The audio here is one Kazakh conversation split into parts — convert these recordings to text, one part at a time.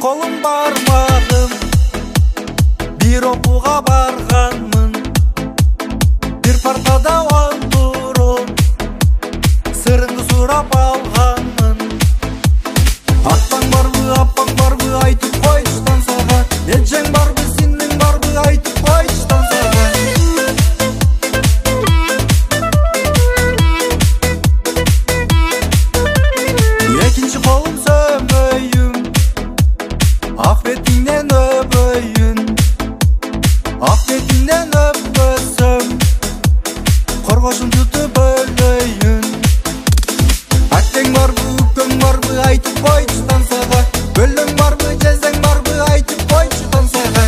қолым бармағым, бір оқуға барғанмын, бір партада отырып сырыңды сұрап алғанмын. Атпаң барбы айтып қойшы тансаға, елжең барбы сенің барбы айтып қойшы тансаға. Екінші қолым сөмбейім, ақ бетіңнен өбейін, ақ бетіңнен өппесім, қорғашын тұтып өлейін. Әттең барбы, үккің барбы айтып қойшы тансаға, өлің барбы, жезең барбы айтып қойшы тансаға.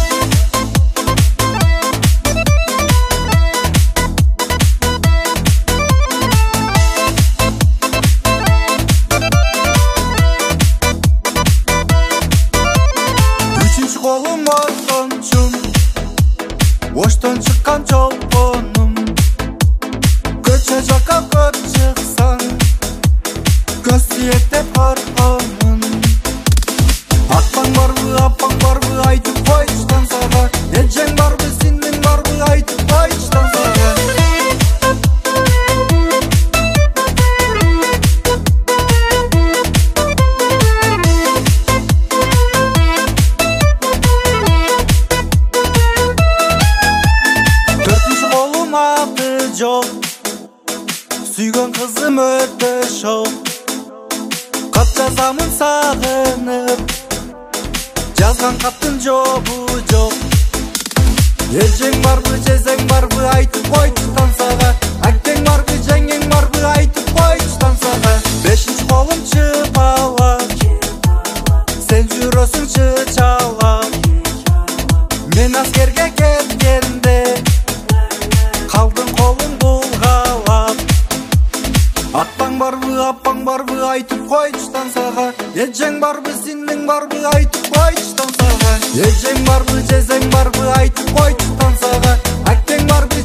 Үшінші қолым отыншым, оштан шыққан жолпоным, көше жаққа көп шықсаң, көсиеттеп қорқамын. Атпаң барбы айтып қойшы тансаға, елжең барбы сенің барбы айтып қойшы тансаға. Төртінші қолым аты жоқ, сүйген қызым өте шоқ, қат жазамын сағынып, жазған қаттың жобы жоқ. Елжең барбы, жезең барбы айтып қойшы тансаға, әктең барбы, жеңең барбы айтып қойшы тансаға. Бешінші қолым чыпала, сен жүресің чычала, мен аскерге кеткенде қалдың қолың бұлғалап. Атпаң барбы айтып қойшы тансаға, елжең барбы, сенің барбы айтып қойшы тансаға. Елжең барбы, жезең барбы айтып қойшы тансаға, әктең барбы,